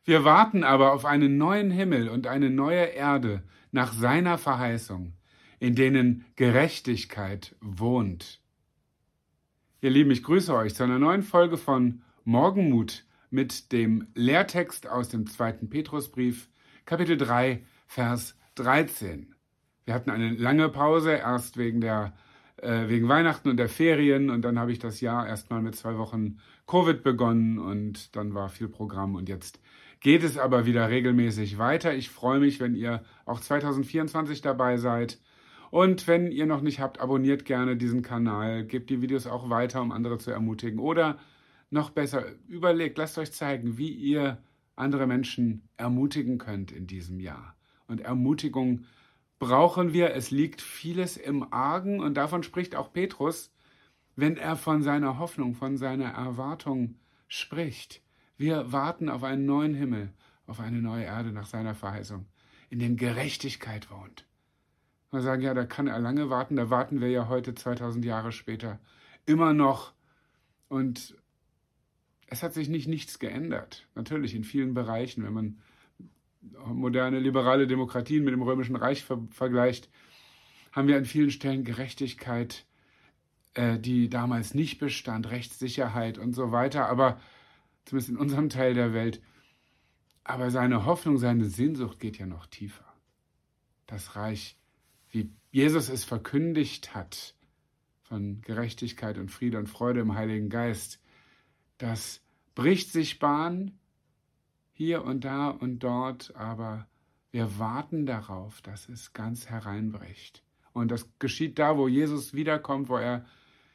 Wir warten aber auf einen neuen Himmel und eine neue Erde nach seiner Verheißung, in denen Gerechtigkeit wohnt. Ihr Lieben, ich grüße euch zu einer neuen Folge von Morgenmut mit dem Lehrtext aus dem 2. Petrusbrief, Kapitel 3, Vers 13. Wir hatten eine lange Pause, erst wegen Weihnachten und der Ferien, und dann habe ich das Jahr erstmal mit 2 Wochen Covid begonnen und dann war viel Programm und jetzt geht es aber wieder regelmäßig weiter. Ich freue mich, wenn ihr auch 2024 dabei seid. Und wenn ihr noch nicht habt, abonniert gerne diesen Kanal, gebt die Videos auch weiter, um andere zu ermutigen. Oder noch besser, überlegt, lasst euch zeigen, wie ihr andere Menschen ermutigen könnt in diesem Jahr. Und Ermutigung brauchen wir. Es liegt vieles im Argen und davon spricht auch Petrus, wenn er von seiner Hoffnung, von seiner Erwartung spricht. Wir warten auf einen neuen Himmel, auf eine neue Erde nach seiner Verheißung, in dem Gerechtigkeit wohnt. Wir sagen, ja, da kann er lange warten, da warten wir ja heute 2000 Jahre später immer noch. Und es hat sich nichts geändert. Natürlich in vielen Bereichen, wenn man moderne liberale Demokratien mit dem Römischen Reich vergleicht, haben wir an vielen Stellen Gerechtigkeit, die damals nicht bestand, Rechtssicherheit und so weiter, aber zumindest in unserem Teil der Welt. Aber seine Hoffnung, seine Sehnsucht geht ja noch tiefer. Das Reich, wie Jesus es verkündigt hat, von Gerechtigkeit und Friede und Freude im Heiligen Geist, das bricht sich Bahn hier und da und dort, aber wir warten darauf, dass es ganz hereinbricht. Und das geschieht da, wo Jesus wiederkommt, wo er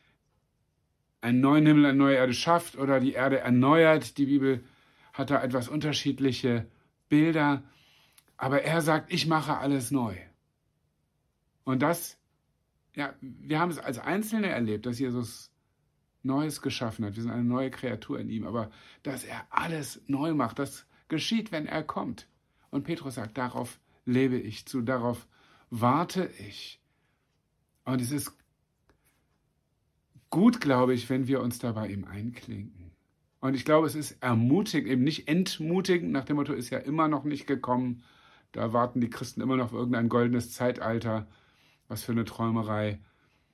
einen neuen Himmel, eine neue Erde schafft oder die Erde erneuert. Die Bibel hat da etwas unterschiedliche Bilder, aber er sagt, ich mache alles neu. Und das, ja, wir haben es als Einzelne erlebt, dass Jesus Neues geschaffen hat. Wir sind eine neue Kreatur in ihm, aber dass er alles neu macht, das geschieht, wenn er kommt. Und Petrus sagt, darauf lebe ich zu, darauf warte ich. Und es ist gut, glaube ich, wenn wir uns da bei ihm einklinken. Und ich glaube, es ist ermutigend, eben nicht entmutigend, nach dem Motto, ist ja immer noch nicht gekommen. Da warten die Christen immer noch auf irgendein goldenes Zeitalter. Was für eine Träumerei.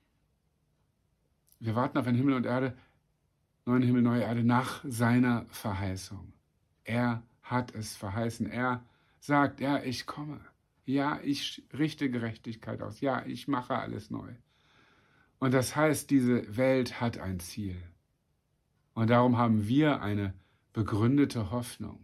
Wir warten auf einen Himmel und Erde, neuen Himmel, neue Erde, nach seiner Verheißung. Er hat es verheißen. Er sagt, ja, ich komme. Ja, ich richte Gerechtigkeit aus. Ja, ich mache alles neu. Und das heißt, diese Welt hat ein Ziel. Und darum haben wir eine begründete Hoffnung.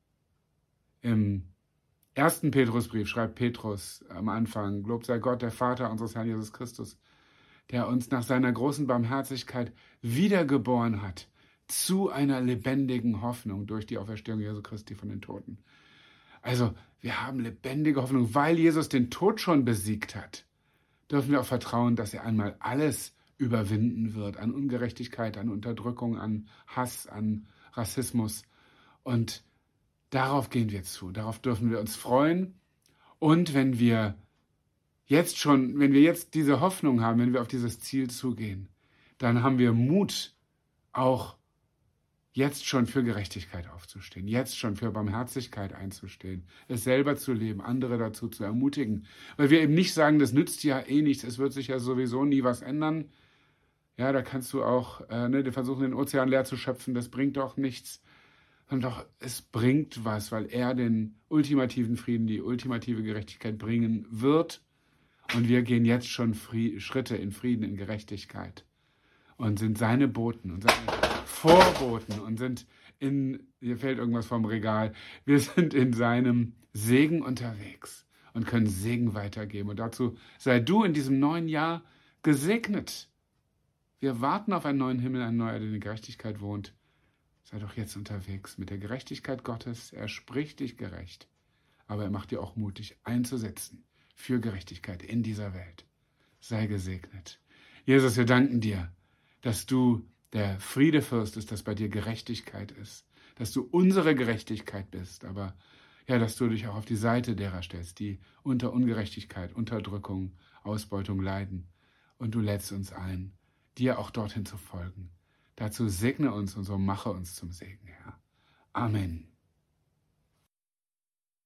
Im 1. Petrusbrief schreibt Petrus am Anfang, Gelobt sei Gott, der Vater unseres Herrn Jesus Christus, der uns nach seiner großen Barmherzigkeit wiedergeboren hat zu einer lebendigen Hoffnung durch die Auferstehung Jesu Christi von den Toten. Also wir haben lebendige Hoffnung, weil Jesus den Tod schon besiegt hat. Dürfen wir auch vertrauen, dass er einmal alles überwinden wird, an Ungerechtigkeit, an Unterdrückung, an Hass, an Rassismus. Und darauf gehen wir zu, darauf dürfen wir uns freuen. Und wenn wir jetzt diese Hoffnung haben, wenn wir auf dieses Ziel zugehen, dann haben wir Mut, auch jetzt schon für Gerechtigkeit aufzustehen, jetzt schon für Barmherzigkeit einzustehen, es selber zu leben, andere dazu zu ermutigen. Weil wir eben nicht sagen, das nützt ja eh nichts, es wird sich ja sowieso nie was ändern. Ja, da kannst du auch versuchen, den Ozean leer zu schöpfen, das bringt doch nichts. Und doch, es bringt was, weil er den ultimativen Frieden, die ultimative Gerechtigkeit bringen wird. Und wir gehen jetzt schon Schritte in Frieden, in Gerechtigkeit. Und sind seine Boten und seine Vorboten und sind hier fällt irgendwas vom Regal, wir sind in seinem Segen unterwegs und können Segen weitergeben. Und dazu sei du in diesem neuen Jahr gesegnet. Wir warten auf einen neuen Himmel, eine neue Erde, in der Gerechtigkeit wohnt. Sei doch jetzt unterwegs mit der Gerechtigkeit Gottes. Er spricht dich gerecht, aber er macht dir auch mutig einzusetzen für Gerechtigkeit in dieser Welt. Sei gesegnet. Jesus, wir danken dir, dass du der Friedefürst ist, dass bei dir Gerechtigkeit ist, dass du unsere Gerechtigkeit bist, aber ja, dass du dich auch auf die Seite derer stellst, die unter Ungerechtigkeit, Unterdrückung, Ausbeutung leiden. Und du lädst uns ein, dir auch dorthin zu folgen. Dazu segne uns und so mache uns zum Segen, Herr. Amen.